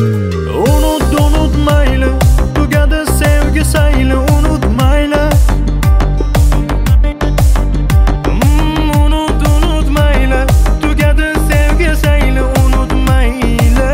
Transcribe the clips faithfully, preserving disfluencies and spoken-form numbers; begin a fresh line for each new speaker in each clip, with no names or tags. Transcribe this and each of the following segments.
Unut, unutmayli, tugadi sevgi sayli, unutmayli. Mm, unut, unutmayli, tugadi sevgi sayli, unutmayli.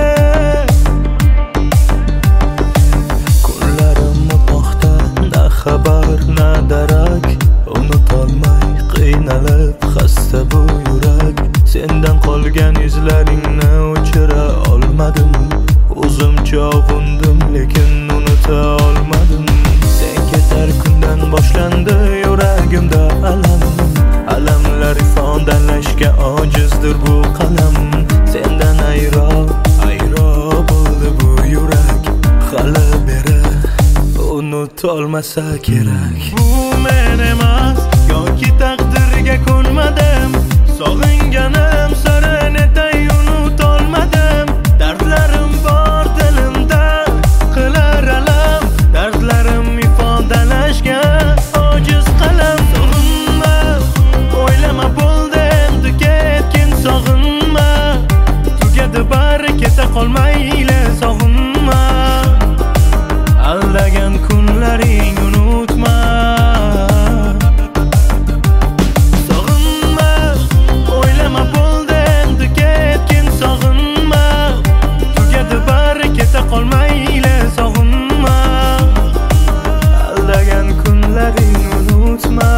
Kunlarim paxta, na xabar, na darak. Unutolmay qiynalib xasta bu yurak. Sendan qolgan izlaringni o'chira olmadim. O'zimcha ovundim lekin unuta olmadim. Sen ketar kundan boshlandi yuragimda alam. Alamlar ifodalashga ojizdir bu qalam. Sendan ayro, ayro bo'ldi bu yurak. Hali beri unutolmasa kerak. Bu men emas, yoki taqdirga ko'nmadim. Sog'inganim sari netay unutolmadim. Dardlarim bor dilimda, qilar alam. Dardlarim ifodalashga ojiz qalam. Sog'inma, o'ylama bo'ldi endi ketgin. Sog'inma, tugadi bari keta qolmayli. Sog'inma, aldagan kunlaring unutma. Qolmayli, sog'inma. Aldagan kunlaring unutma.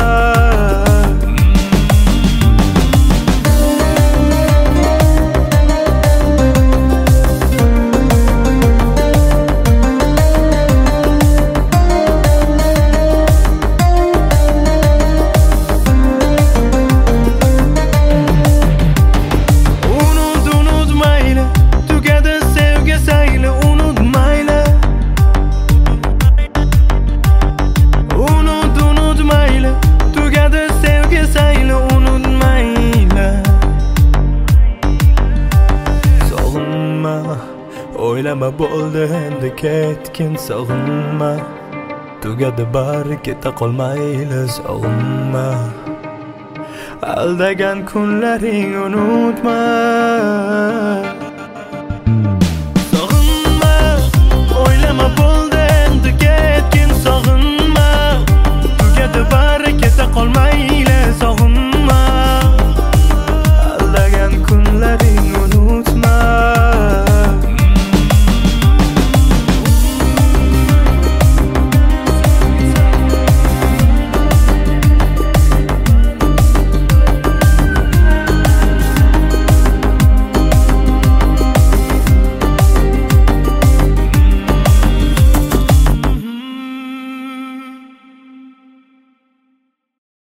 Unut, unutmayli, tugadi sevgi sayli. O'ylama bo'ldi endi ketgin. Sog'inma, tugadi bari keta qolmayli. Sog'inma, aldagan kunlaring unutma.